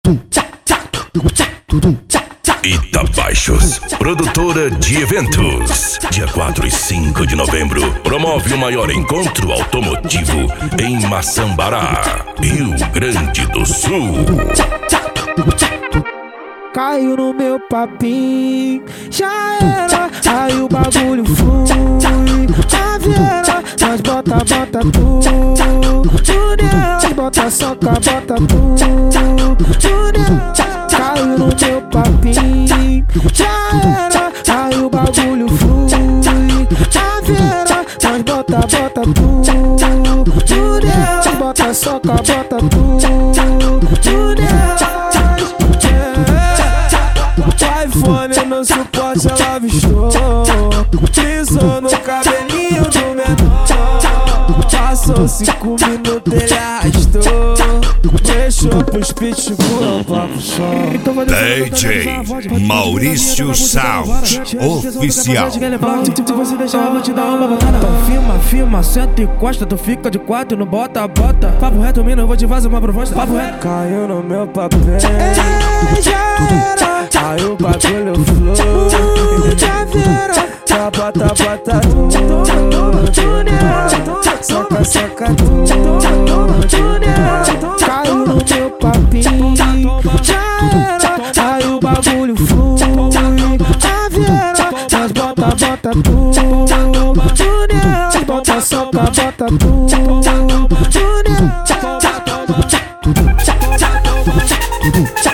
Itabaixos, produtora de eventos. Dia 4 e 5 de novembro, promove o maior encontro automotivo em Maçambará, Rio Grande do Sul. Caiu no meu papinho, já era, aí o bagulho flui. A Viera, nós bota tu, nós bota soca, bota tu, caiu no meu papinho, já era, aí o bagulho flui. A Viera, nós bota tu, nós bota soca, bota tu, iPhone no suporte ela avistou, pisou no cabelinho do menor, passou 5 minutos ele arrastou, deixou pros pitbull pra puxar. DJ Maurício Sound Oficial. Se você deixar eu vou te dar uma botada. Então filma, senta e encosta, tu fica de 4 no bota. Papo reto, mina, eu vou te fazer uma proposta. Papo reto. Caiu no meu papel, aí o bagulho flui. Já vira, bota soca caiu no meu papinho, já era, aí o bagulho flui. A Viera, nós bota tu, bota soca, bota tu,